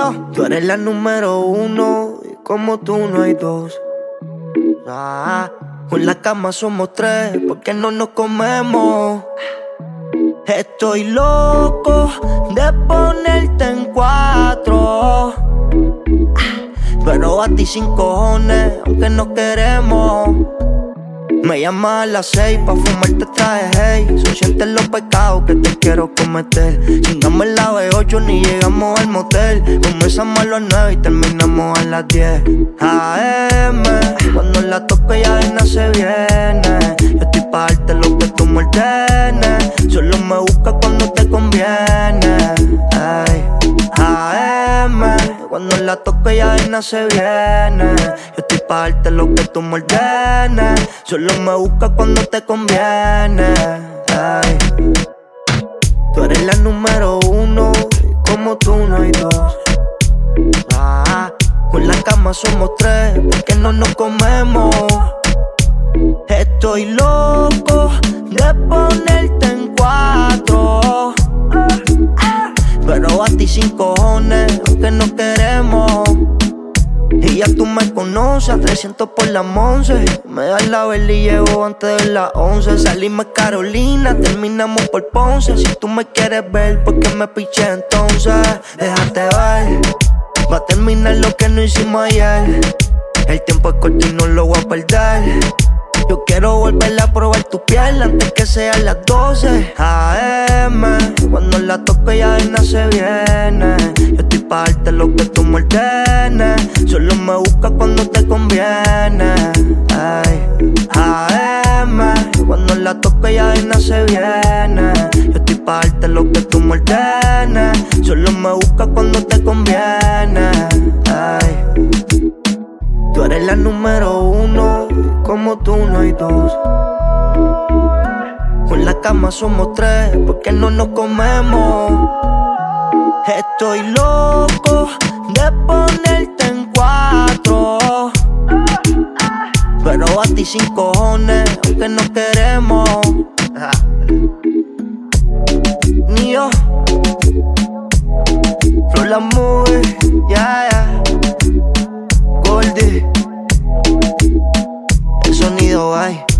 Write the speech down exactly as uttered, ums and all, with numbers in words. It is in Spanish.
Mío, tú eres la número uno y como tú no hay dos. Ah, con la cama somos tres, porque no nos comemos. Estoy loco de ponerte en cuatro, pero a ti sin cojones, aunque no queremos. Me llamas a las seis pa' fumarte traje, hey. Son sientes los pecados que te quiero cometer. Chingamos el A B ocho ni llegamos al motel. Comenzamos a las nueve y terminamos a las diez A M Cuando la toque ya de nada se viene. Yo estoy pa' darte lo que tú me ordenes. Solo me buscas cuando te conviene, ay. A M Cuando la toque ya de nada se viene. Yo estoy pa' darte lo que tú me ordenes. Solo me buscas cuando te conviene, ay. Tú eres la número uno y como tú no hay dos. Ah, con la cama somos tres, porque no nos comemos. Estoy loco de ponerte en cuatro, pero a ti sin cojones, aunque no queremos. Y ya tú me conoces, a trescientos por las once. Me das la vela y llevo antes de las once. Salimos Carolina, terminamos por Ponce. Si tú me quieres ver, ¿por qué me piché entonces? Déjate ver, va a terminar lo que no hicimos ayer. El tiempo es corto y no lo voy a perder. Yo quiero volver a probar tu piel antes que sean las doce A M Cuando la toque ya de nada se viene. Yo estoy pa' darte lo que tú me ordenes. Solo me buscas cuando te conviene, ay. A M Cuando la toque ya de nada se viene. Yo estoy pa' darte lo que tú me ordenes. Solo me buscas cuando te conviene, ay. Tú eres la número uno, como tú no hay dos. Con la cama somos tres, porque no nos comemos. Estoy loco de ponerte en cuatro, pero a ti sin cojones, aunque no queremos. Ni yo, Flow La Movie, yeah, yeah. Goldie, el sonido, ay.